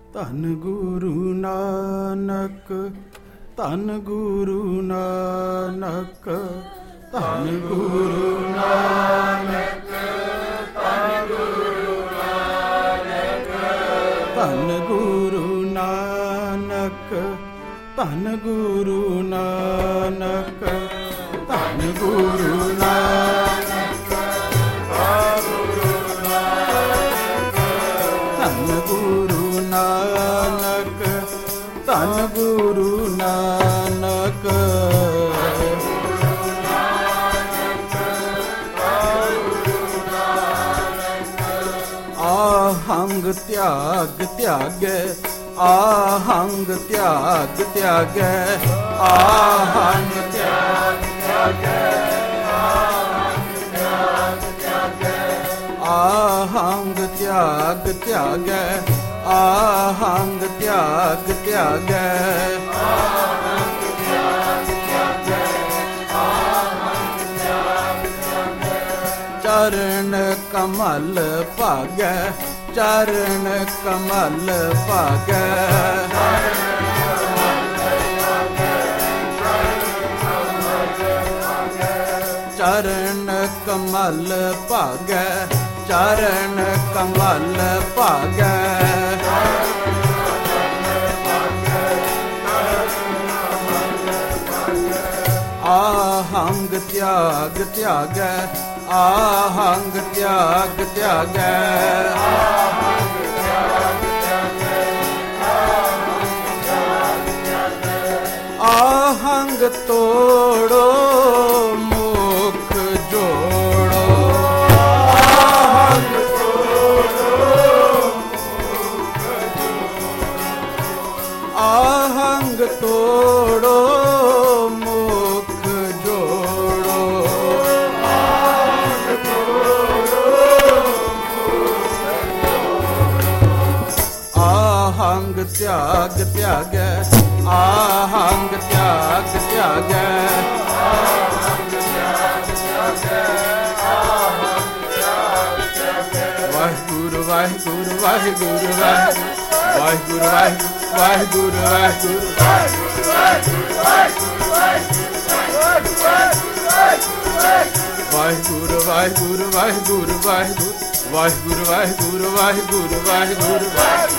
ਧੰਨ ਗੁਰੂ ਨਾਨਕ, ਧੰਨ ਗੁਰੂ ਨਾਨਕ, ਧੰਨ ਗੁਰੂ ਨਾਨਕ, ਧੰਨ ਗੁਰੂ ਨਾਨਕ, ਧੰਨ ਗੁਰੂ ਨਾਨਕ, ਧੰਨ ਗੁਰੂ ਨਾਨਕ, ਧੰਨ ਗੁਰੂ ਨਾਨਕ, ਧੰਨ ਗੁਰੂ ਨਾਨਕ, ਧੰਨ ਗੁਰੂ ਨਾਨਕ। ਆਹੰਗ ਤਿਆਗ ਤਿਆਗੈ, ਆਹੰਗ ਤਿਆਗ ਤਿਆਗੈ, ਆਹੰਗ ਤਿਆਗ ਤਿਆਗੈ, ਆਹੰਗ ਤਿਆਗ ਤਿਆਗੈ, ਆਹੰਗ ਤਿਆਗ ਤਿਆਗੈ, ਆਹੰਗ ਤਿਆਗ ਤਿਆਗੈ, ਆਹੰਗ ਤਿਆਗ ਤਿਆਗੈ। ਚਰਨ ਕਮਲ ਭਾਗੈ, ਚਰਨ ਕਮਲ ਭਾਗੈ, ਚਰਨ ਕਮਲ ਭਾਗੈ, ਚਰਨ ਕਮਲ ਭਾਗੈ, ਆਹੰਗ ਤਿਆਗ ਤਿਆਗੈ, ਆਹੰਗ ਤਿਆਗ ਤਿਆਗੈ, ਆਹੰਗ ਤਿਆਗ ਤਿਆਗੈ, ਆਹੰਗ ਤਿਆਗ ਤਿਆਗੈ। ਆਹੰਗ ਤੋੜੋ ਮੁਖ ਜੋੜੋ, ਆਹੰਗ ਤੋੜੋ ਮੁਖ ਜੋੜੋ, ਆਹੰਗ ਤੋੜੋ ਮੁਖ ਜੋੜੋ, ਆਹੰਗ ਤੋੜੋ ਮੁਖ ਜੋੜੋ। ਆਹੰਗ ਤਿਆਗ ਤਿਆਗੈ, ਆਹੰਗ ਤਿਆਗ ਤਿਆਗੈ, ਆਹੰਗ ਤਿਆਗ ਤਿਆਗੈ, ਆਹੰਗ ਤਿਆਗ ਤਿਆਗੈ। ਵਾਹਿਗੁਰੂ ਵਾਹਿਗੁਰੂ ਵਾਹਿਗੁਰੂ ਵਾਹਿਗੁਰੂ ਵਾਹਿਗੁਰੂ ਵਾਹਿਗੁਰੂ ਵਾਹਿਗੁਰੂ ਵਾਹਿਗੁਰੂ ਵਾਹਿਗੁਰੂ ਵਾਹਿਗੁਰੂ ਵਾਹਿਗੁਰੂ ਵਾਹਿਗੁਰੂ ਵਾਹਿਗੁਰੂ ਵਾਹਿਗੁਰੂ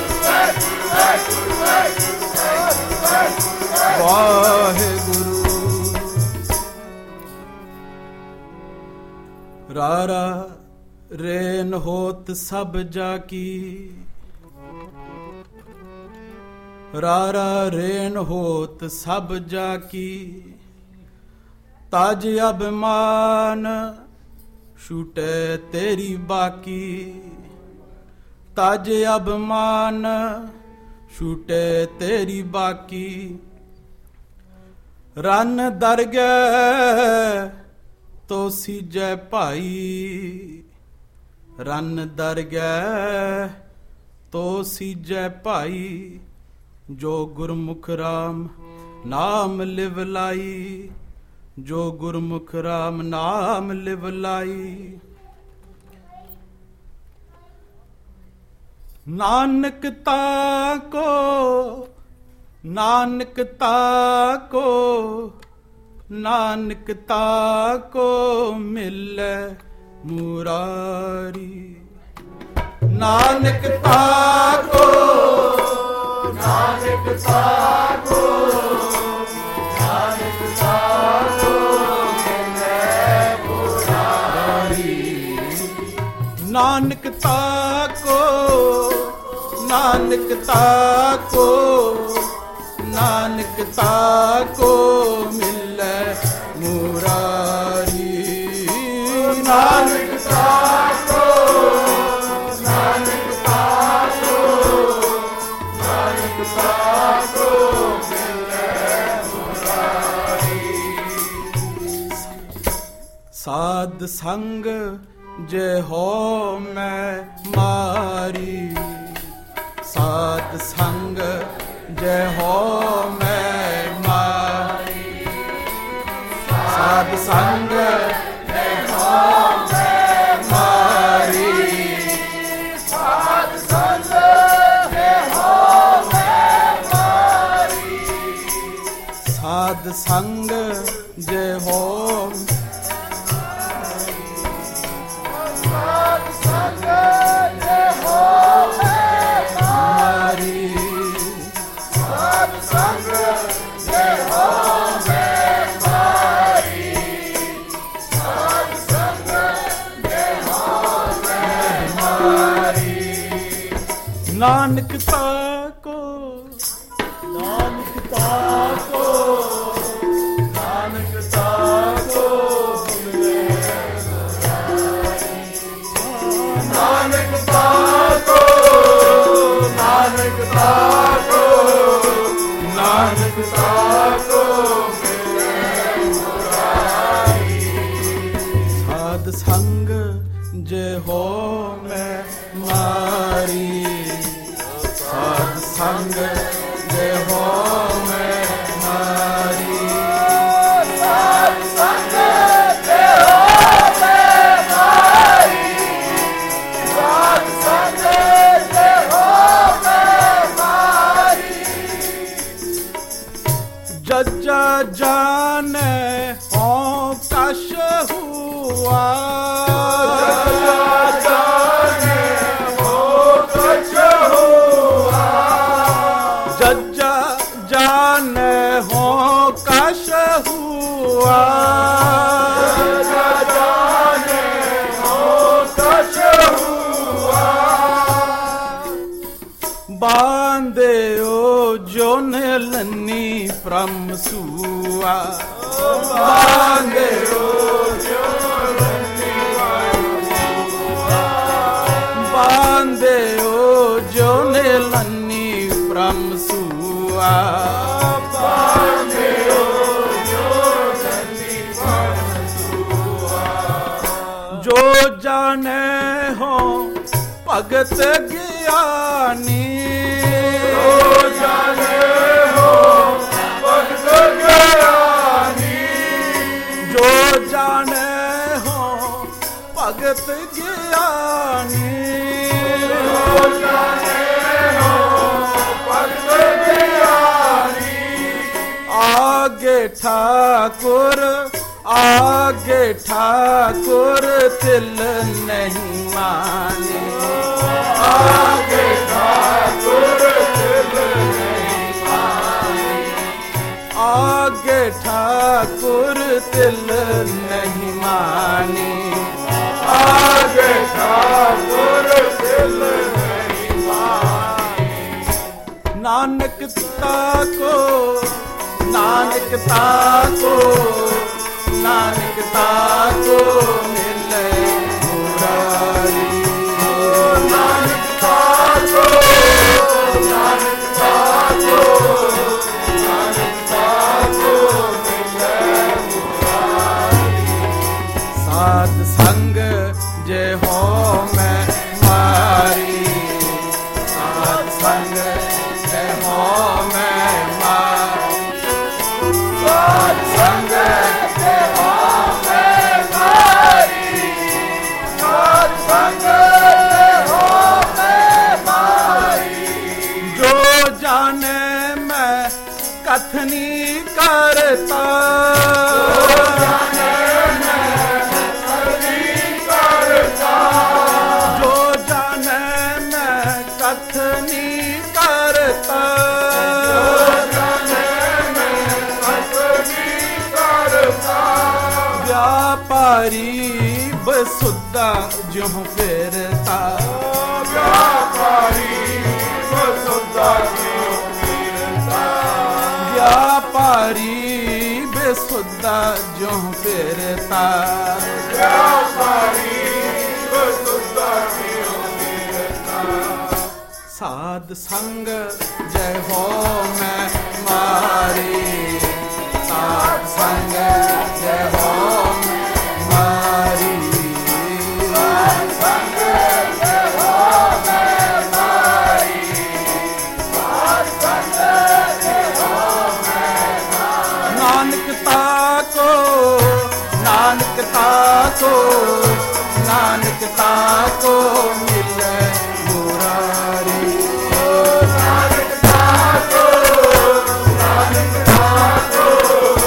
ਵਾਹਿਗੁਰੂ। ਰਾਰਾ ਰੇਨ ਹੋਤ ਸਭ ਜਾ ਕੀ, ਰਾਰਾ ਰੇਨ ਹੋਤ ਸਭ ਜਾ ਕੀ, ਤਾਜ ਅਭਿਮਾਨ ਛੂਟੇ ਤੇਰੀ ਬਾਕੀ, ਤਾਜ ਅਭਿਮਾਨ ਛੂਟੇ ਤੇਰੀ ਬਾਕੀ। ਰਨ ਦਰਗਹਿ ਤੋ ਸੀਜੈ ਭਾਈ, ਰਨ ਦਰਗਹਿ ਤੋ ਸੀਜੈ ਭਾਈ। ਜੋ ਗੁਰਮੁਖ ਰਾਮ ਨਾਮ ਲਿਵ ਲਾਈ, ਜੋ ਗੁਰਮੁਖ ਰਾਮ ਨਾਮ ਲਿਵ ਲਾਈ। ਨਾਨਕ ਤਾਕੋ, ਨਾਨਕ ਤਾਕੋ, ਨਾਨਕ ਤਾਕੋ ਮਿਲੈ ਮੁਰਾਰੀ। ਨਾਨਕ ਤਾਕੋ, ਨਾਨਕ ਤਾਕੋ, ਨਾਨਕ ਤਾਕੋ ਮਿਲੈ ਮੁਰਾਰੀ। ਨਾਨਕ ਤਾਕੋ, ਨਾਨਕ ਤਾਕੋ, ਨਾਨਕ ਤਾਕੋ ਮਿਲੈ ਮੁਰਾਰੀ। ਨਾਨਕ ਤਾਕੋ, ਨਾਨਕ ਤਾਕੋ, ਨਾਨਕ ਤਾਕੋ ਮਿਲੈ ਮੁਰਾਰੀ। ਸਾਧ ਸੰਗ ਜੇ ਹੋ ਮੈਂ ਮਾਰੀ, ਸਾਧ ਸੰਗ ਜੇ ਹੋ ਮੈਂ ਮਾਰੀ, ਸਾਧ ਸੰਗ ਜੇ ਹੋ ਮੈਂ ਮਾਰੀ, ਸਾਧ ਸੰਗ ਜੇ ਹੋ ਸਾਧ ਸੰਗ ਜੇ ਹੋ ਸਾਧ ਸੰਗ ਜੇ ਹੋਵੇ ਮਾਰੀ ਸਾਧ ਸੰਗ ਜੇ ਹੋਵੇ ਮਾਰੀ ਸਾਧ ਸੰਗ ਜੇ ਹੋਵੇ ਮਾਰੀ ਨਾਨਕ ਤਾਕੋ ਨਾਨਕ ਤਾਕੋ ਨਾਨਕ ਤਾਕੋ ਮਿਲੇ ਨਾਨਕ ਤਾਕੋ ਨਾਨਕ ਤਾਕੋ ਨਾਨਕ ਤਾਕੋ ਮਿਲੇ ਮੁਰਾਰੀ ਸਾਧ ਸੰਗ ਜੇ ਹੋ ਮੈਂ ਮਾਰੀ ਸਾਧ ਸੰਗ ਜੇ ਹੋ ਮੈਂ ਮਾਰੀ ਸਾਧ ਸੰਗ ਜੇ ਹੋ ਮੈਂ ਮਾਰੀ ਸਾਧ ਸੰਗ ਜੇ ਹੋ ਮੈਂ ਮਾਰੀ ਜੱਜਾ ਜਾਣੇ ਹੋ ਕਸ਼ ਹੁਆ ਬਾਂਧਿਓ ਜੋ ਨਲਨੀ ਪ੍ਰਮ ਸੂਆ ਬਾਂਧਿਓ ਜੋ ਨਲਨੀ ਪ੍ਰਮ ਸੂਆ ਬਾਂਧਿਓ ਜੋ ਨਲਨੀ ਪ੍ਰਮ ਸੂਆ ਬਾਂਧਿਓ ਜੋ ਨਲਨੀ ਪ੍ਰਮ ਸੂਆ ਜੋ ਜਾਣੇ ਹੋ ਭਗਤ ਗਿਆਨੀ ਜੋ ਜਾਣੇ ਹੋ ਭਗਤ ਗਿਆਨੀ ਜੋ ਜਾਣੇ ਹੋ ਭਗਤ ਗਿਆਨੀ ਜੋ ਜਾਣੇ ਹੋ ਭਗਤ ਗਿਆਨੀ ਆਗੇ ਠਾਕੁਰ ਆਗੇ ਠਾਕੁਰ ਤਿਲ ਨਹੀਂ ਮਾਨੇ ਆਗੇ ਠਾਕੁਰ ਤਿਲ ਨਹੀਂ ਮਾਨੇ ਆਗੇ ਠਾਕੁਰ ਤਿਲ ਨਹੀਂ ਮਾਨੇ ਆਗੇ ਠਾਕੁਰ ਤਿਲ ਨਹੀਂ ਮਾਨੇ ਨਾਨਕ ਤਾਕੋ ਨਾਨਕ ਤਾਕੋ ਨਾਨਕ ਤਾਕੋ ਮਿਲੇ ਮੁਰਾਰੀ ਨਾਨਕ ਤਾਕੋ ਨਾਨਕ ਤਾਕੋ ਨਾਨਕ ਤਾਕੋ ਮਿਲੇ ਮੁਰਾਰੀ ਸਾਧ ਸੰਗ ਜੇ ਹੋ ਮੈਂ ਮਾਰੀ ਸਾਧ ਸੰਗ ਜੇ ਹੋ ਮੈਂ ਮਾਰੀ ਸਾਧ ਸੰਗ ਕਥਨੀ ਕਰਤਾ ਜੋ ਜਾਣੇ ਮੈਂ ਕਥਨੀ ਕਰਤਾ ਵਿਆਪਾਰੀ ਬਸੁੱਧਾ ਜਿਉ ਫਿਰਤਾ ਵਿਆਪਾਰੀ ਬਸੁੱਧਾ ਵਿਆਪਾਰੀ ਬੇਸੁੱਧਾ ਜਿਉ ਫਿਰਤਾ ਵਿਆਪਾਰੀ ਬੇਸੁੱਧਾ ਜਿਉ ਫਿਰਤਾ ਸਾਧ ਸੰਗ ਜੈ ਹੋ ਮੈਂ ਮਾਰੀ ਸਾਧ ਸੰਗ ਜੈ ਹੋ ਮੈਂ ਮਾਰੀ ਸਾਧ ਸੰਗ ਜੈ ਹੋ ਮੈਂ ਮਾਰੀ ਸਾਧ ਸੰਗ ਜੈ ਹੋ ਨਾਨਕ ਤਾਕੋ ਨਾਨਕ ਤਾਕੋ ਨਾਨਕ ਤਾਕੋ ਮਿਲੇ ਮੁਰਾਰੀ ਨਾਨਕ ਤਾਕੋ ਨਾਨਕ ਤਾਕੋ